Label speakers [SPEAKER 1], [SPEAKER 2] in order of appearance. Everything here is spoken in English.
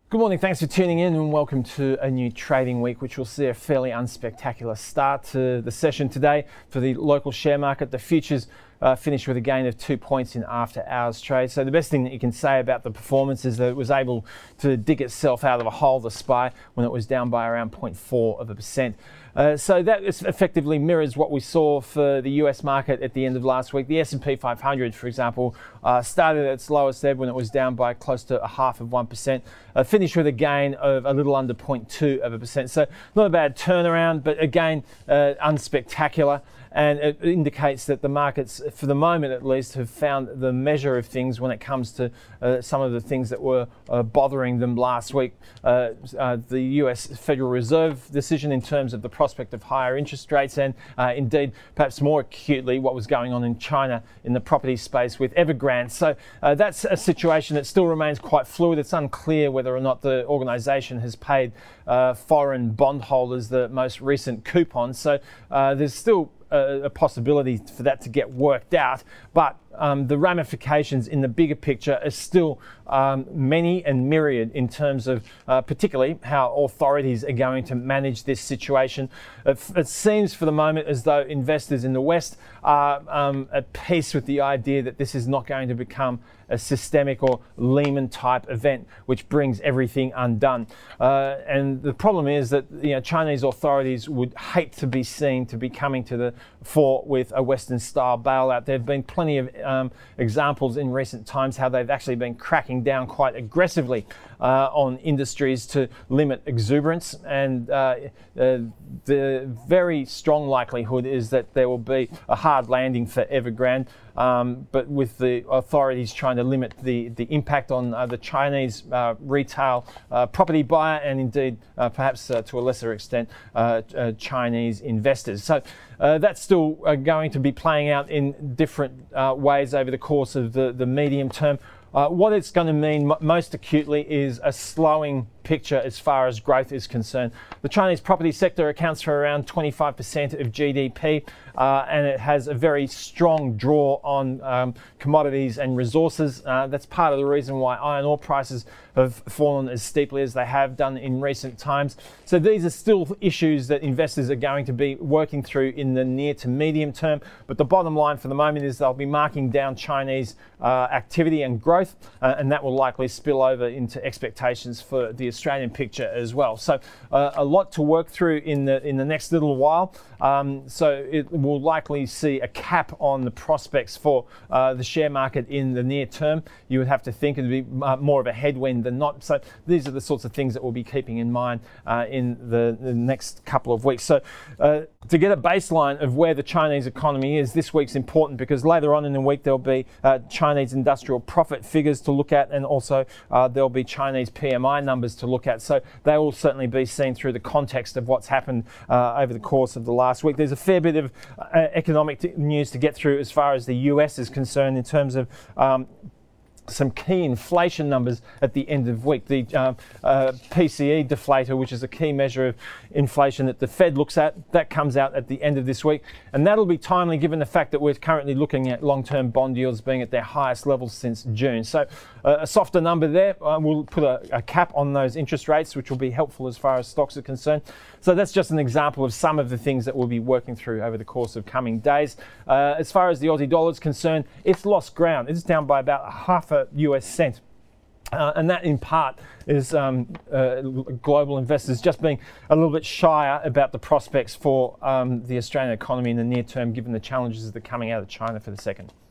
[SPEAKER 1] Good morning, thanks for tuning in and welcome to a new trading week, which will see a fairly unspectacular start to the session today for the local share market. The futures finished with a gain of 2 points in after hours trade. So the best thing that you can say about the performance is that it was able to dig itself out of a hole, the SPY, when it was down by around 0.4%. So that effectively mirrors what we saw for the US market at the end of last week. The S&P 500, for example, started at its lowest ebb when it was down by close to 0.5%, finished with a gain of a little under 0.2%. So not a bad turnaround, but again, unspectacular. And it indicates that the markets, for the moment at least, have found the measure of things when it comes to some of the things that were bothering them last week. The US Federal Reserve decision in terms of the prospect of higher interest rates, and indeed, perhaps more acutely, what was going on in China in the property space with Evergrande. So that's a situation that still remains quite fluid. It's unclear whether or not the organisation has paid foreign bondholders the most recent coupon. So there's still a possibility for that to get worked out, but the ramifications in the bigger picture are still many and myriad in terms of particularly how authorities are going to manage this situation. It seems for the moment as though investors in the West are at peace with the idea that this is not going to become a systemic or Lehman type event which brings everything undone. And the problem is that Chinese authorities would hate to be seen to be coming to the fore with a Western style bailout. There have been plenty of examples in recent times how they've actually been cracking down quite aggressively on industries to limit exuberance, and the very strong likelihood is that there will be a hard landing for Evergrande, but with the authorities trying to limit the impact on the Chinese retail property buyer, and indeed perhaps to a lesser extent Chinese investors. So that's still going to be playing out in different ways over the course of the medium term. What it's going to mean most acutely is a slowing picture as far as growth is concerned. The Chinese property sector accounts for around 25% of GDP, and it has a very strong draw on commodities and resources. That's part of the reason why iron ore prices have fallen as steeply as they have done in recent times. So these are still issues that investors are going to be working through in the near to medium term. But the bottom line for the moment is they'll be marking down Chinese activity and growth, and that will likely spill over into expectations for the Australian picture as well. So a lot to work through in the next little while. So it will likely see a cap on the prospects for the share market in the near term. You would have to think it would be more of a headwind than not. So these are the sorts of things that we'll be keeping in mind in the next couple of weeks. So to get a baseline of where the Chinese economy is, this week's important because later on in the week there'll be Chinese industrial profit figures to look at, and also there'll be Chinese PMI numbers to look at. So they will certainly be seen through the context of what's happened over the course of the last week. There's a fair bit of economic news to get through as far as the US is concerned in terms of some key inflation numbers at the end of the week. The PCE deflator, which is a key measure of inflation that the Fed looks at, that comes out at the end of this week. And that'll be timely given the fact that we're currently looking at long-term bond yields being at their highest levels since June. So a softer number there. We'll put a cap on those interest rates, which will be helpful as far as stocks are concerned. So that's just an example of some of the things that we'll be working through over the course of coming days. As far as the Aussie dollar is concerned, it's lost ground. It's down by about half a US cent. And that in part is global investors just being a little bit shyer about the prospects for the Australian economy in the near term, given the challenges that are coming out of China for the second.